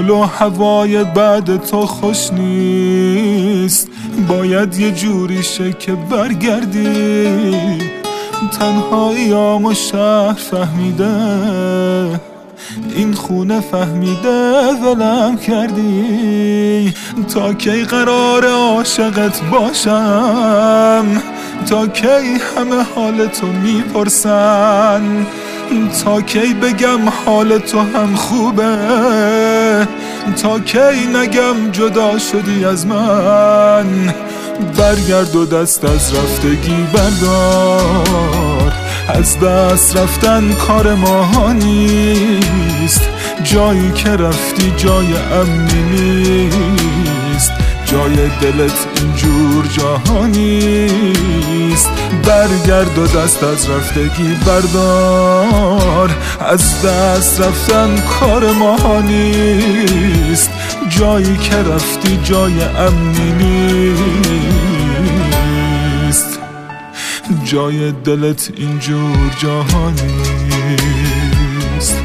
حال و هوای بعد تو خوش نیست. باید یه جوری شه که برگردی. تنهاییام و شهر فهمیده، این خونه فهمیده ولم کردی. تا کی قرار عاشقت باشم؟ تا کی همه حال تو میپرسن؟ تا کی بگم حال تو هم خوبه؟ تا کی نگم جدا شدی از من؟ برگرد و دست از رفتگی بردار. از دست رفتن کار ما نیست. جایی که رفتی جای امنی نیست. جای دلت اینجور جاها نیست. برگرد و دست از رفتگی بردار. از دست رفتن کار ما نیست. جایی که رفتی جای امنی نیست. جای دلت اینجور جاها نیست.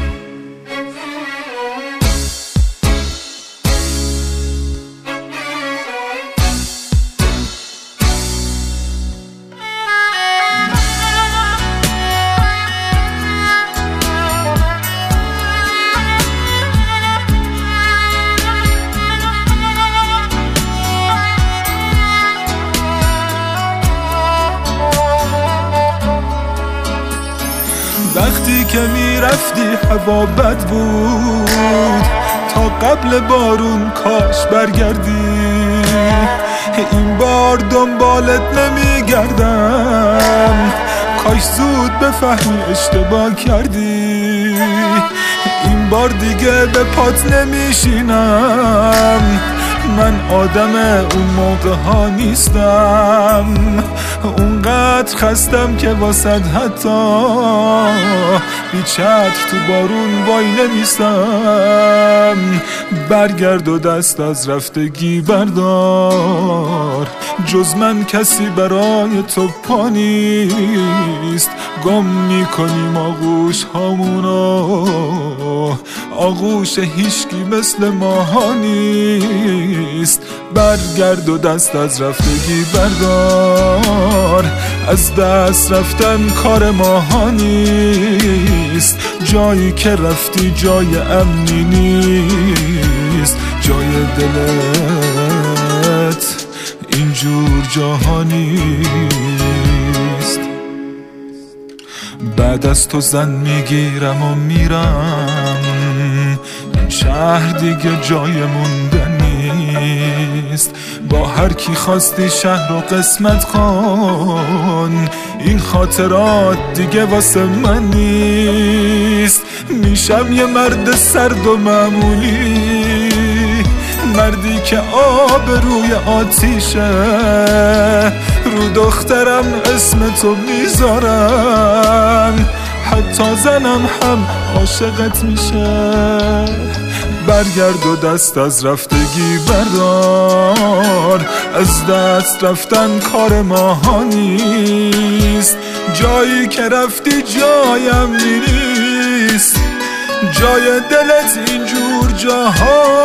وقتی که میرفتی هوا بد بود. تا قبل بارون کاش برگردی. این بار دنبالت نمیگردم. کاش زود بفهمی اشتباه کردی. این بار دیگه به پات نمیشینم. من آدم اون موقع ها نیستم. اونقدر خستم که واسد حتی بی چتر تو بارون وای نمیستم. برگرد و دست از رفتگی بردار. جز من کسی برای تو پا نیست. گم میکنیم آغوش هامونو. آغوش هیچکی مثل ماها نیست. برگرد و دست از رفتگی بردار. از دست رفتن کار ماها نیست. جایی که رفتی جای امنی نیست. جای دلت اینجور جاها نیست. بعد از تو زن میگیرم و میرم. این شهر دیگه جای موندن نیست. با هر کی خواستی شهر رو قسمت کن. این خاطرات دیگه واسه من نیست. میشم یه مرد سرد و معمولی. مردی که آب روی آتیشه. رو دخترم اسم تو میذارم. حتی زنم هم عاشقت میشه. برگرد و دست از رفتگی بردار. از دست رفتن کار ما نیست. جایی که رفتی جایم نیست. جای دلت اینجور جاها